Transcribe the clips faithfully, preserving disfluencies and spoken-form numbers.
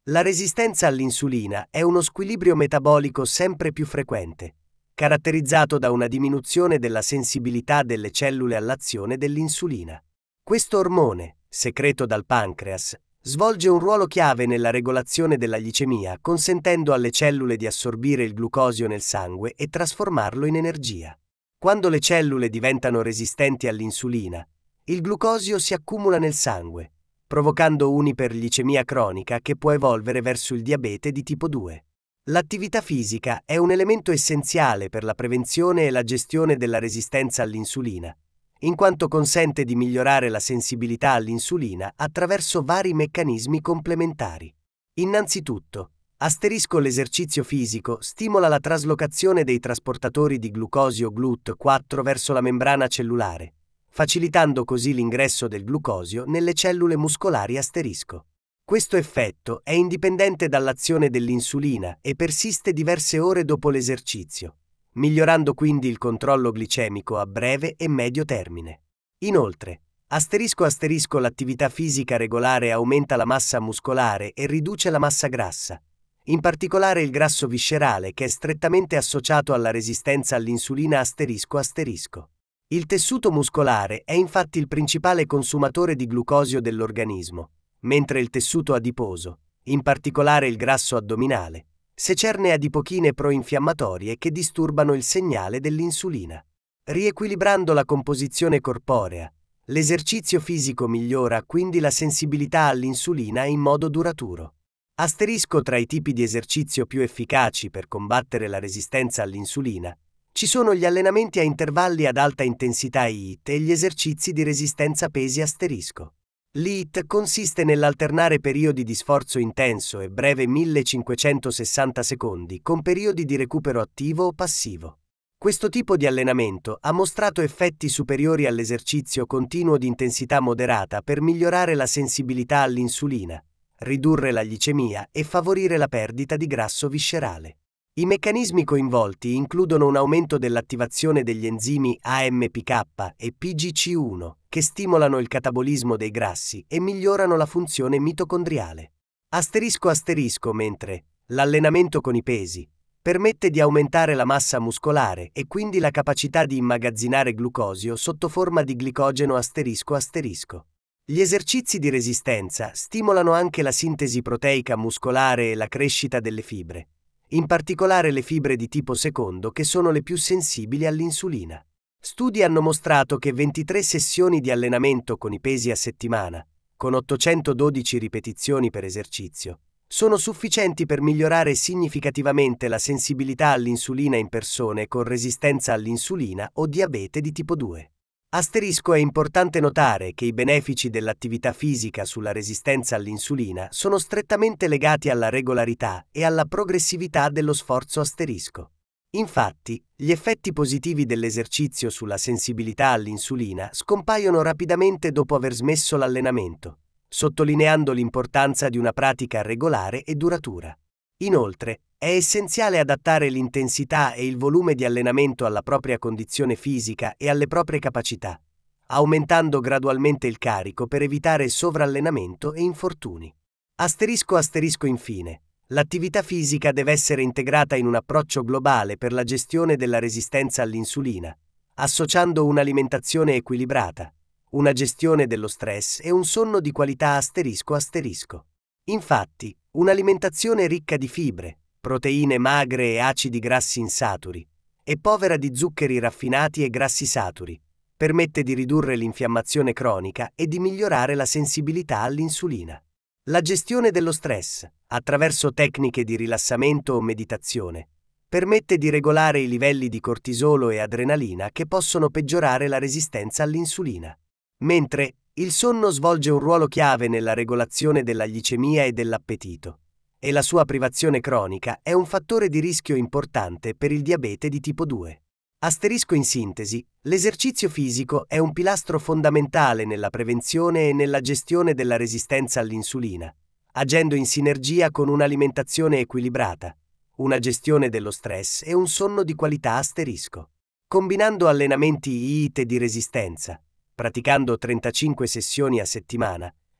La resistenza all'insulina è uno squilibrio metabolico sempre più frequente, caratterizzato da una diminuzione della sensibilità delle cellule all'azione dell'insulina. Questo ormone, secreto dal pancreas, svolge un ruolo chiave nella regolazione della glicemia, consentendo alle cellule di assorbire il glucosio nel sangue e trasformarlo in energia. Quando le cellule diventano resistenti all'insulina, il glucosio si accumula nel sangue, provocando un'iperglicemia cronica che può evolvere verso il diabete di tipo due. L'attività fisica è un elemento essenziale per la prevenzione e la gestione della resistenza all'insulina, in quanto consente di migliorare la sensibilità all'insulina attraverso vari meccanismi complementari. Innanzitutto, asterisco l'esercizio fisico stimola la traslocazione dei trasportatori di glucosio G L U T quattro verso la membrana cellulare, facilitando così l'ingresso del glucosio nelle cellule muscolari asterisco. Questo effetto è indipendente dall'azione dell'insulina e persiste diverse ore dopo l'esercizio, migliorando quindi il controllo glicemico a breve e medio termine. Inoltre, asterisco asterisco l'attività fisica regolare aumenta la massa muscolare e riduce la massa grassa, in particolare il grasso viscerale che è strettamente associato alla resistenza all'insulina asterisco asterisco. Il tessuto muscolare è infatti il principale consumatore di glucosio dell'organismo, mentre il tessuto adiposo, in particolare il grasso addominale, secerne adipochine proinfiammatorie che disturbano il segnale dell'insulina. Riequilibrando la composizione corporea, l'esercizio fisico migliora quindi la sensibilità all'insulina in modo duraturo. Asterisco tra i tipi di esercizio più efficaci per combattere la resistenza all'insulina, ci sono gli allenamenti a intervalli ad alta intensità I T e gli esercizi di resistenza pesi asterisco. L'I T consiste nell'alternare periodi di sforzo intenso e breve millecinquecentosessanta secondi con periodi di recupero attivo o passivo. Questo tipo di allenamento ha mostrato effetti superiori all'esercizio continuo di intensità moderata per migliorare la sensibilità all'insulina, ridurre la glicemia e favorire la perdita di grasso viscerale. I meccanismi coinvolti includono un aumento dell'attivazione degli enzimi A M P K e P G C uno, che stimolano il catabolismo dei grassi e migliorano la funzione mitocondriale. Asterisco asterisco mentre l'allenamento con i pesi permette di aumentare la massa muscolare e quindi la capacità di immagazzinare glucosio sotto forma di glicogeno asterisco asterisco. Gli esercizi di resistenza stimolano anche la sintesi proteica muscolare e la crescita delle fibre, in particolare le fibre di tipo secondo che sono le più sensibili all'insulina. Studi hanno mostrato che ventitré sessioni di allenamento con i pesi a settimana, con ottocentododici ripetizioni per esercizio, sono sufficienti per migliorare significativamente la sensibilità all'insulina in persone con resistenza all'insulina o diabete di tipo due. Asterisco è importante notare che i benefici dell'attività fisica sulla resistenza all'insulina sono strettamente legati alla regolarità e alla progressività dello sforzo asterisco. Infatti, gli effetti positivi dell'esercizio sulla sensibilità all'insulina scompaiono rapidamente dopo aver smesso l'allenamento, sottolineando l'importanza di una pratica regolare e duratura. Inoltre, è essenziale adattare l'intensità e il volume di allenamento alla propria condizione fisica e alle proprie capacità, aumentando gradualmente il carico per evitare sovrallenamento e infortuni. Asterisco asterisco infine. L'attività fisica deve essere integrata in un approccio globale per la gestione della resistenza all'insulina, associando un'alimentazione equilibrata, una gestione dello stress e un sonno di qualità asterisco asterisco. Infatti, un'alimentazione ricca di fibre, proteine magre e acidi grassi insaturi, e povera di zuccheri raffinati e grassi saturi, permette di ridurre l'infiammazione cronica e di migliorare la sensibilità all'insulina. La gestione dello stress, attraverso tecniche di rilassamento o meditazione, permette di regolare i livelli di cortisolo e adrenalina che possono peggiorare la resistenza all'insulina. Mentre il sonno svolge un ruolo chiave nella regolazione della glicemia e dell'appetito, e la sua privazione cronica è un fattore di rischio importante per il diabete di tipo due. Asterisco in sintesi, l'esercizio fisico è un pilastro fondamentale nella prevenzione e nella gestione della resistenza all'insulina, agendo in sinergia con un'alimentazione equilibrata, una gestione dello stress e un sonno di qualità asterisco. Combinando allenamenti I T di resistenza, praticando trentacinque sessioni a settimana,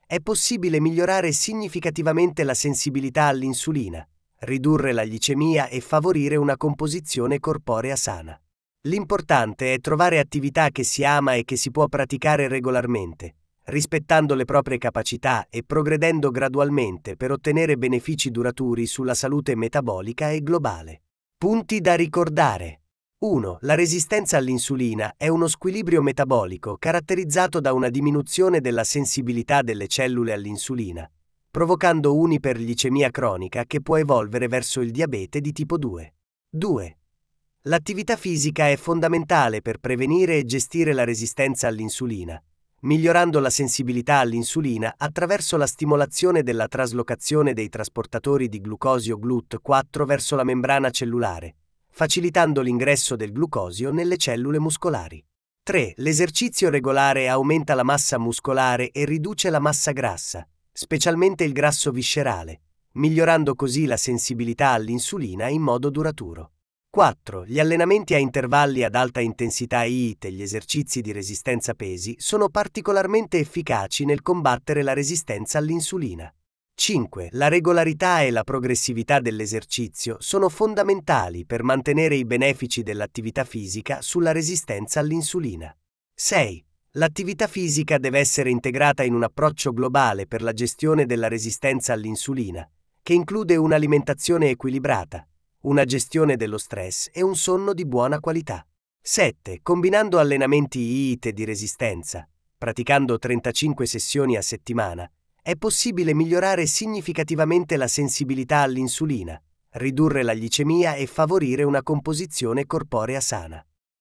è possibile migliorare significativamente la sensibilità all'insulina, ridurre la glicemia e favorire una composizione corporea sana. L'importante è trovare attività che si ama e che si può praticare regolarmente, rispettando le proprie capacità e progredendo gradualmente per ottenere benefici duraturi sulla salute metabolica e globale. Punti da ricordare. uno. La resistenza all'insulina è uno squilibrio metabolico caratterizzato da una diminuzione della sensibilità delle cellule all'insulina, provocando un'iperglicemia cronica che può evolvere verso il diabete di tipo due. due. L'attività fisica è fondamentale per prevenire e gestire la resistenza all'insulina, migliorando la sensibilità all'insulina attraverso la stimolazione della traslocazione dei trasportatori di glucosio G L U T quattro verso la membrana cellulare, facilitando l'ingresso del glucosio nelle cellule muscolari. tre. L'esercizio regolare aumenta la massa muscolare e riduce la massa grassa, specialmente il grasso viscerale, migliorando così la sensibilità all'insulina in modo duraturo. quattro. Gli allenamenti a intervalli ad alta intensità I I T e gli esercizi di resistenza pesi sono particolarmente efficaci nel combattere la resistenza all'insulina. cinque. La regolarità e la progressività dell'esercizio sono fondamentali per mantenere i benefici dell'attività fisica sulla resistenza all'insulina. sei. L'attività fisica deve essere integrata in un approccio globale per la gestione della resistenza all'insulina, che include un'alimentazione equilibrata, una gestione dello stress e un sonno di buona qualità. sette. Combinando allenamenti I I T di resistenza, praticando trentacinque sessioni a settimana, è possibile migliorare significativamente la sensibilità all'insulina, ridurre la glicemia e favorire una composizione corporea sana.